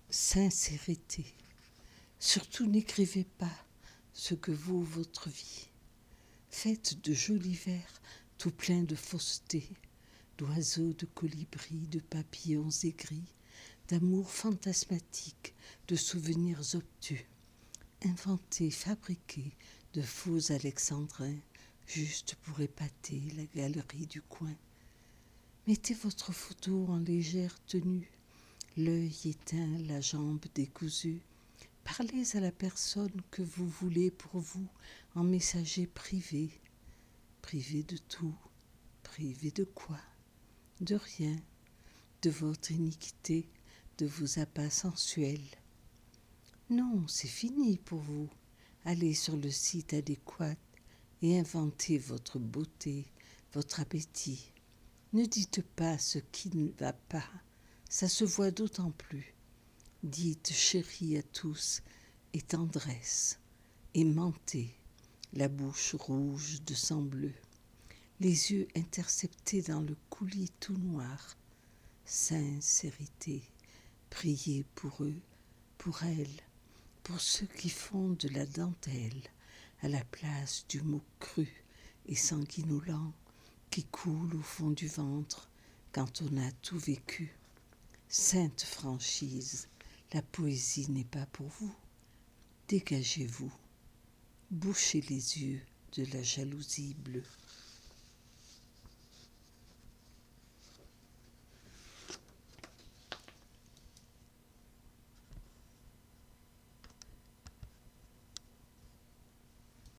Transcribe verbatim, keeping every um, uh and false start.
Sincérité. Surtout n'écrivez pas ce que vaut votre vie. Faites de jolis vers tout pleins de fausseté, d'oiseaux, de colibris, de papillons aigris, d'amour fantasmatique, de souvenirs obtus. Inventez, fabriquez de faux alexandrins, juste pour épater la galerie du coin. Mettez votre photo en légère tenue, l'œil éteint, la jambe décousue. Parlez à la personne que vous voulez pour vous en messager privé. Privé de tout, privé de quoi? De rien, de votre iniquité, de vos appâts sensuels. Non, c'est fini pour vous. Allez sur le site adéquat et inventez votre beauté, votre appétit. Ne dites pas ce qui ne va pas, ça se voit d'autant plus. Dites chérie à tous et tendresse, et mentez, la bouche rouge de sang bleu, les yeux interceptés dans le coulis tout noir. Sincérité, priez pour eux, pour elles, pour ceux qui font de la dentelle à la place du mot cru et sanguinolent qui coule au fond du ventre quand on a tout vécu. Sainte franchise, la poésie n'est pas pour vous. Dégagez-vous, bouchez les yeux de la jalousie bleue.